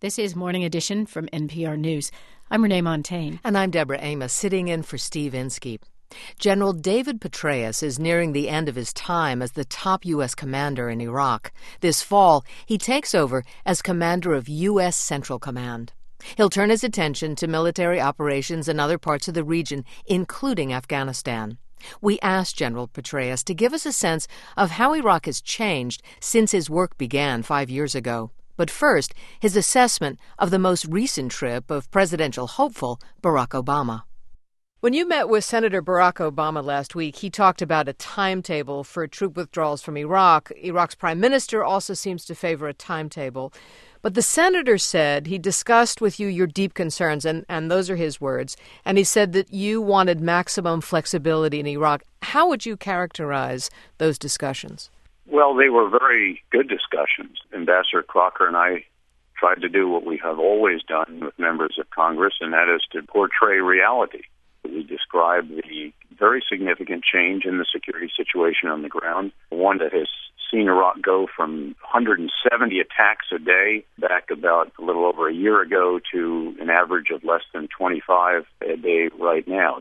This is Morning Edition from NPR News. I'm Renee Montagne. And I'm Deborah Amos, sitting in for Steve Inskeep. General David Petraeus is nearing the end of his time as the top U.S. commander in Iraq. This fall, he takes over as commander of U.S. Central Command. He'll turn his attention to military operations in other parts of the region, including Afghanistan. We asked General Petraeus to give us a sense of how Iraq has changed since his work began 5 years ago. But first, his assessment of the most recent trip of presidential hopeful Barack Obama. When you met with Senator Barack Obama last week, he talked about a timetable for troop withdrawals from Iraq. Iraq's prime minister also seems to favor a timetable. But the senator said he discussed with you your deep concerns, and those are his words, and he said that you wanted maximum flexibility in Iraq. How would you characterize those discussions? Well, they were very good discussions. Ambassador Crocker and I tried to do what we have always done with members of Congress, and that is to portray reality. We described the very significant change in the security situation on the ground, one that has seen Iraq go from 170 attacks a day back about a little over a year ago to an average of less than 25 a day right now.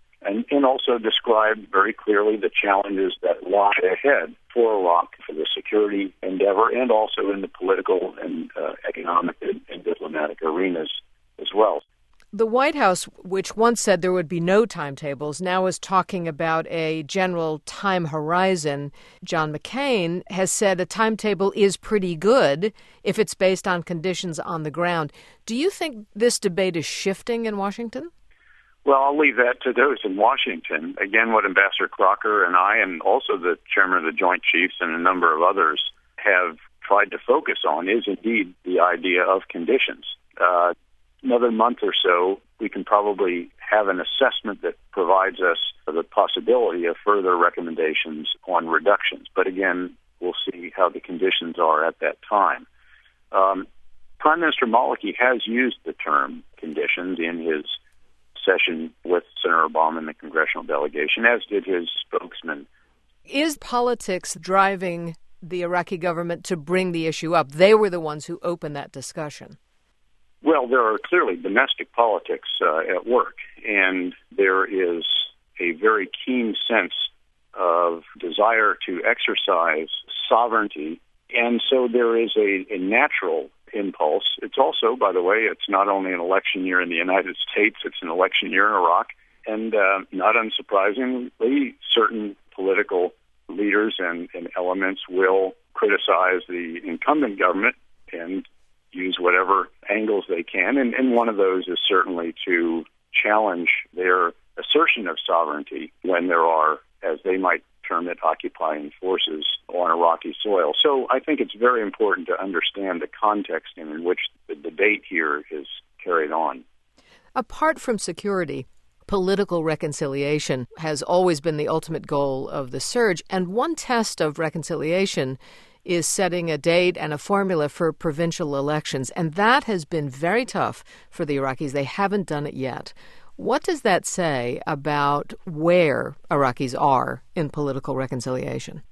And also described very clearly the challenges that lie ahead for Iraq, for the security endeavor, and also in the political and economic and diplomatic arenas as well. The White House, which once said there would be no timetables, now is talking about a general time horizon. John McCain has said a timetable is pretty good if it's based on conditions on the ground. Do you think this debate is shifting in Washington? Well, I'll leave that to those in Washington. Again, what Ambassador Crocker and I, and also the chairman of the Joint Chiefs and a number of others, have tried to focus on is indeed the idea of conditions. Another month or so, we can probably have an assessment that provides us the possibility of further recommendations on reductions. But again, we'll see how the conditions are at that time. Prime Minister Maliki has used the term conditions in his session with Senator Obama and the congressional delegation, as did his spokesman. Is politics driving the Iraqi government to bring the issue up? They were the ones who opened that discussion. Well, there are clearly domestic politics at work, and there is a very keen sense of desire to exercise sovereignty, and so there is a natural impulse. It's also, by the way, it's not only an election year in the United States, it's an election year in Iraq, and not unsurprisingly, certain political leaders and elements will criticize the incumbent government and use whatever angles they can, and one of those is certainly to challenge their assertion of sovereignty when there are, as they might term it, occupying forces on Iraqi soil. So I think it's very important to understand the context in which the debate here is carried on. Apart from security, political reconciliation has always been the ultimate goal of the surge, and one test of reconciliation is setting a date and a formula for provincial elections, and that has been very tough for the Iraqis. They haven't done it yet. What does that say about where Iraqis are in political reconciliation?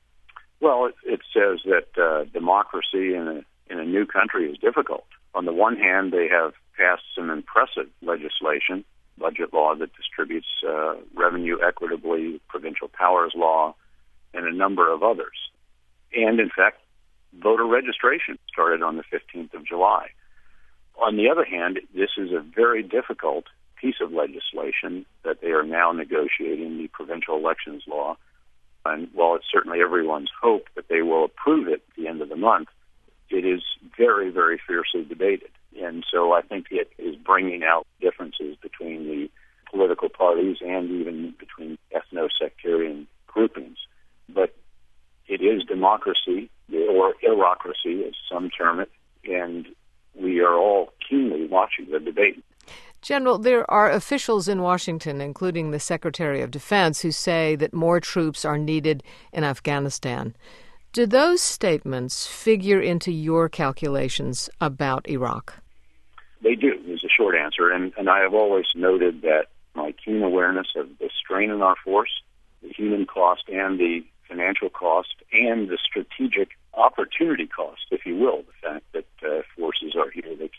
Well, it says that democracy in a new country is difficult. On the one hand, they have passed some impressive legislation, budget law that distributes revenue equitably, provincial powers law, and a number of others. And, in fact, voter registration started on the 15th of July. On the other hand, this is a very difficult piece of legislation that they are now negotiating, the provincial elections law. And while it's certainly everyone's hope that they will approve it at the end of the month, it is very, very fiercely debated. And so I think it is bringing out differences between the political parties and even between ethno-sectarian groupings. But it is democracy, or Iraqracy, as some term it, and we are all keenly watching the debate. General, there are officials in Washington, including the Secretary of Defense, who say that more troops are needed in Afghanistan. Do those statements figure into your calculations about Iraq? They do, is the short answer, and I have always noted that my keen awareness of the strain on our force, the human cost and the financial cost, and the strategic opportunity cost, if you will, the fact that forces are here, they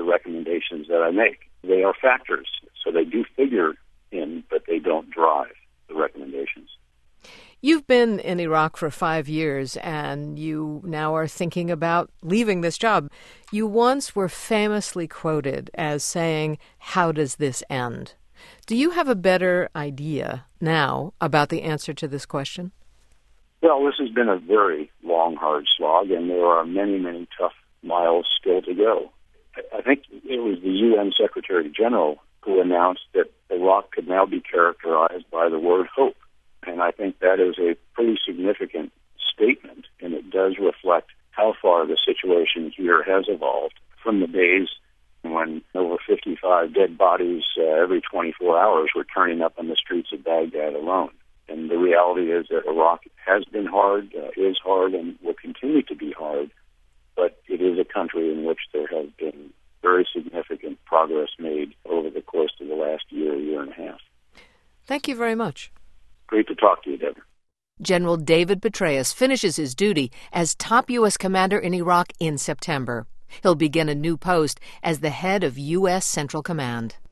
the recommendations that I make. They are factors, so they do figure in, but they don't drive the recommendations. You've been in Iraq for 5 years, and you now are thinking about leaving this job. You once were famously quoted as saying, "How does this end?" Do you have a better idea now about the answer to this question? Well, this has been a very long, hard slog, and there are many, many tough miles still to go. I think it was the UN Secretary General who announced that Iraq could now be characterized by the word hope. And I think that is a pretty significant statement, and it does reflect how far the situation here has evolved from the days when over 55 dead bodies every 24 hours were turning up on the streets of Baghdad alone. And the reality is that Iraq has been hard, is hard, and will continue to be hard, but it is a country in which there has been very significant progress made over the course of the last year and a half. Thank you very much. Great to talk to you, Deborah. General David Petraeus finishes his duty as top U.S. commander in Iraq in September. He'll begin a new post as the head of U.S. Central Command.